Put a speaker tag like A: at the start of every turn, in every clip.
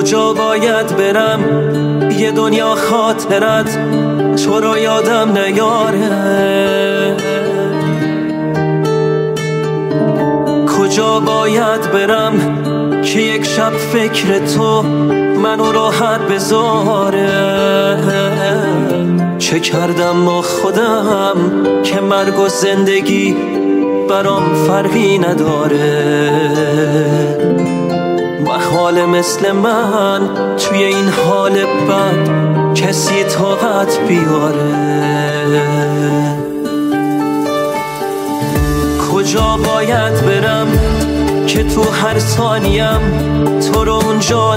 A: کجا باید برم یه دنیا خاطرت تو رو یادم نیاره؟ کجا باید برم که یک شب فکر تو منو راحت بذاره؟ چه کردم با خودم که مرگ و زندگی برام فرقی نداره؟ محال مثل من توی این حال بد کسی طاقت بیاره؟ کجا باید برم که تو هر ثانیم تو رو اونجا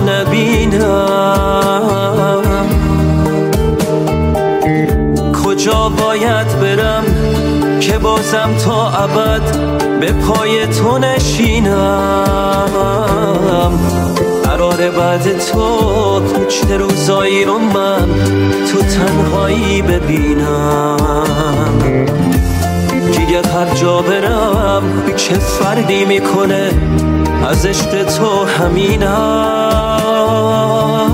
A: نبینم؟ کجا باید برم که بازم تا ابد به پای تو نشینم؟ قراره بعد تو چه روزایی رو من تو تنهایی ببینم؟ دیگه هر جا برم چه فرقی میکنه از عشق تو همینم؟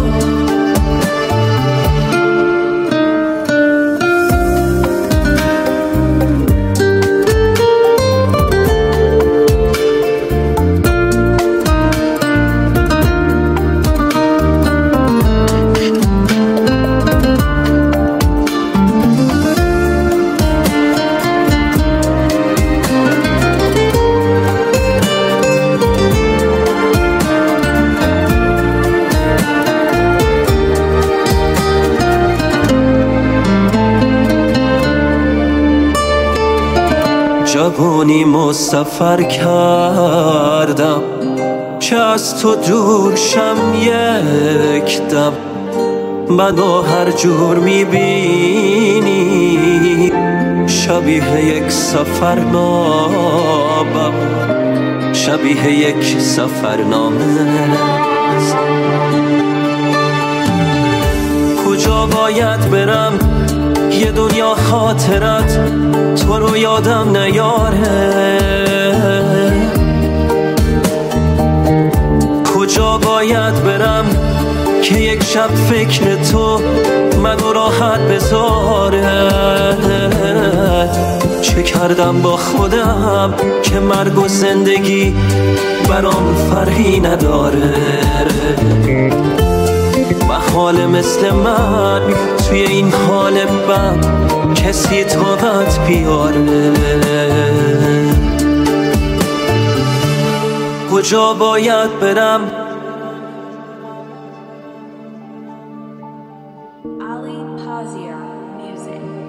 A: جوانیمو سفر کردم که از تو دور شم یک دم، منو هر جور میبینی شبیه یک سفرنامه، شبیه یک سفرنامه. کجا باید برم یه دنیا خاطرت تو رو یادم نیاره؟ کجا باید برم که یک شب فکر تو منو راحت بذاره؟ چه کردم با خودم که مرگ و زندگی برام فرقی نداره؟ محال مثل من توی این حال بد کسی طاقت بیاره؟ کجا باید برم؟
B: Ali Pazia Music.